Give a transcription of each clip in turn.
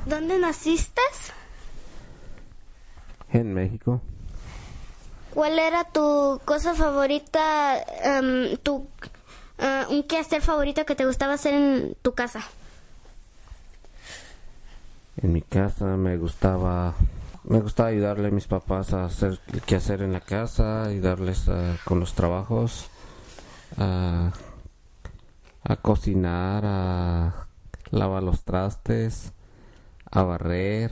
¿Dónde naciste? En México. ¿Cuál era tu cosa favorita, un quehacer favorito que te gustaba hacer en tu casa? En mi casa me gustaba ayudarle a mis papás a hacer el quehacer en la casa, ayudarles con los trabajos, a cocinar, a lavar los trastes, a barrer,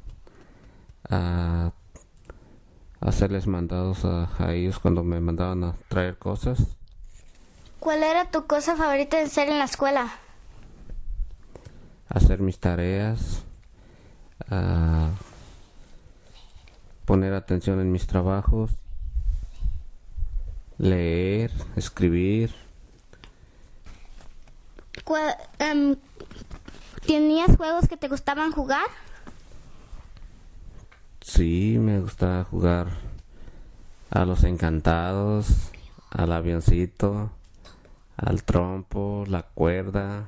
a hacerles mandados a ellos cuando me mandaban a traer cosas. ¿Cuál era tu cosa favorita de hacer en la escuela? Hacer mis tareas, poner atención en mis trabajos, leer, escribir. ¿Tenías juegos que te gustaban jugar? Sí, me gusta jugar a los encantados, al avioncito, al trompo, la cuerda,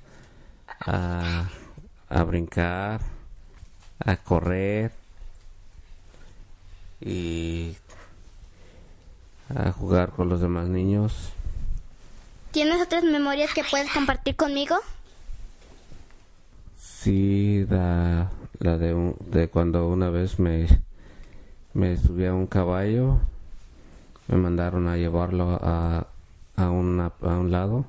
a brincar, a correr y a jugar con los demás niños. ¿Tienes otras memorias que puedes compartir conmigo? Sí, la de cuando una vez me subí a un caballo, me mandaron a llevarlo a un lado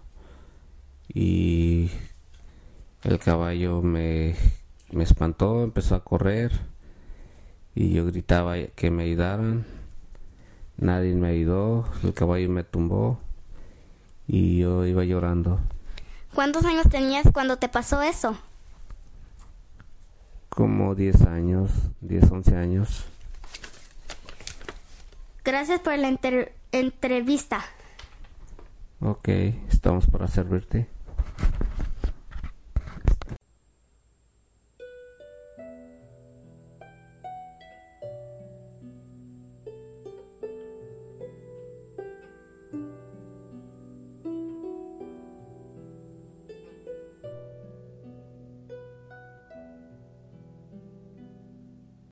y el caballo me espantó, empezó a correr y yo gritaba que me ayudaran. Nadie me ayudó, el caballo me tumbó y yo iba llorando. ¿Cuántos años tenías cuando te pasó eso? Como 10 años, 10, 11 años. Gracias por la entrevista. Ok, estamos para servirte.